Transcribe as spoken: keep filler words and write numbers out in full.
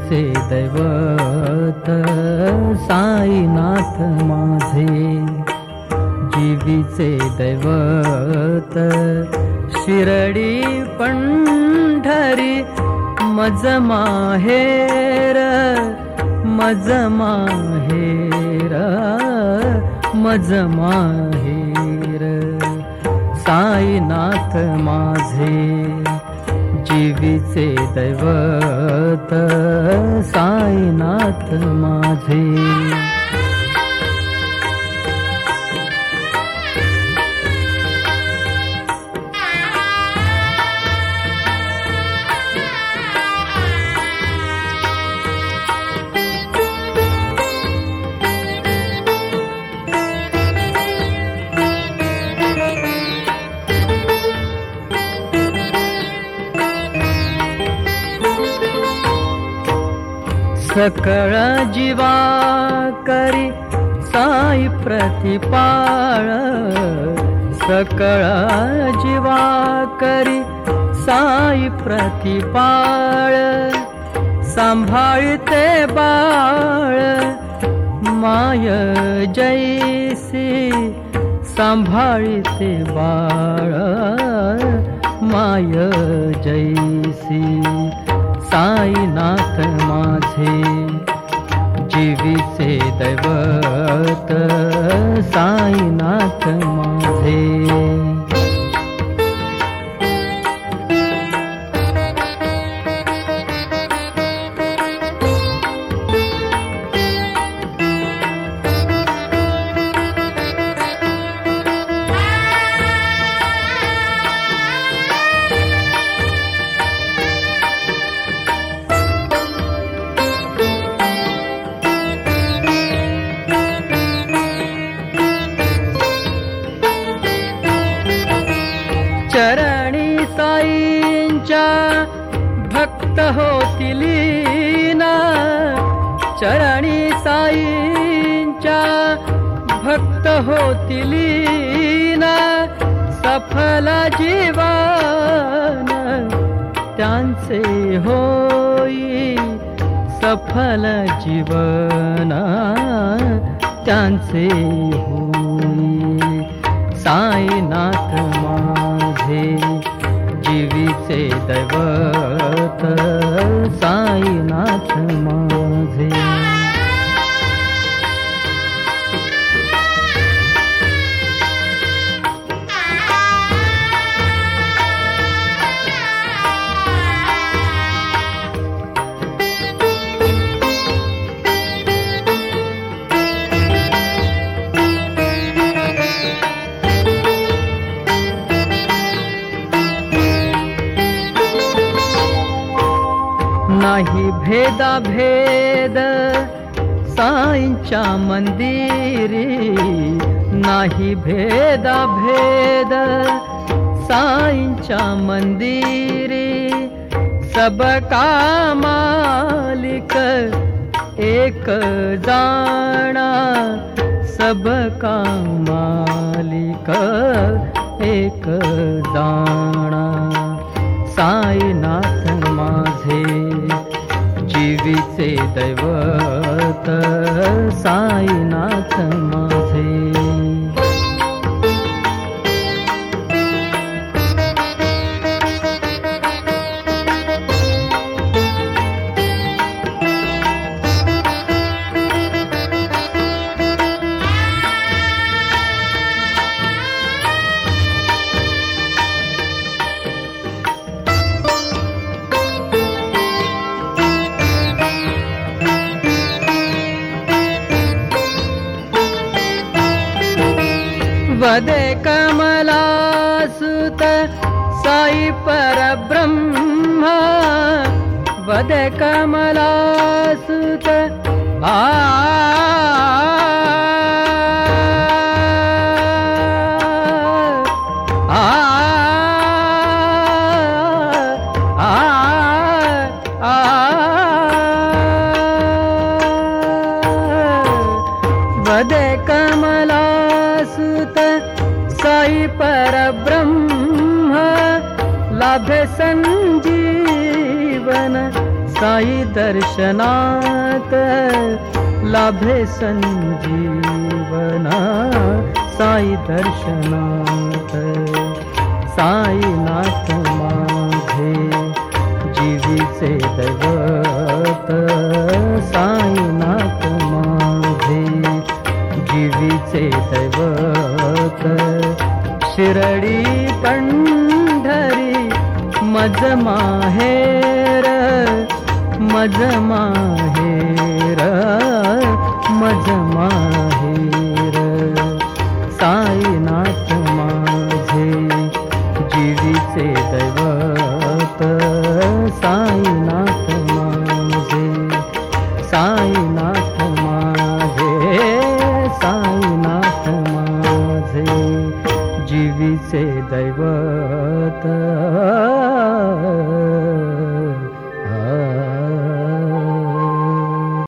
जीवीचे दैवत साईनाथ माझे, जीवीचे दैवत शिरडी पंढरी मज माहेर, मज माहेर, मज माहेर साईनाथ माझे, जीवीचे दैवत साईनाथ माझे. सकळ जीवा करी साई प्रतिपाळ, सकळ जीवा करी साई प्रतिपाळ, सांभाळते बाळ माय जैसी, सांभाळते बाळ माय जैसी साईनाथ माझे, जीवीचे दैवत साईनाथ माझे. चरणी साईंच्या भक्त होतील लीना, चरणी साईंच्या भक्त होतील लीना, सफल जीवन त्यांचे होई, सफल जीवन त्यांचे होई साईनाथ माझे, जीवीचे दैवत साईनाथ माझे. नाही भेदा भेद साईंच्या मंदिरी, नाही भेदा भेद साईंच्या मंदिरी, सबका मालिक एक जाणा, सबका मालिक एक जाणा साईनाथ माझे, जीवीचे दैवत साईनाथ माझे. वदे कमलासुत साई परब्रह्म, वदे कमलासुत आ वदे कमलासुत साई परब्रह्म, लाभे संजीवन साई दर्शनात लाभे संजीवन, साई दर्शनात साईनाथ माझे जीवीचे दैवत, साईनाथ माझे जीवीचे दैवत. शिरडी पंढरी मज माहेर, मज माहेर, मज माहेर. साईनाथ माझे जीवीचे दैवत, साईनाथ माझे, साईनाथ माझे, साईनाथ माझे जीवीचे दैवत.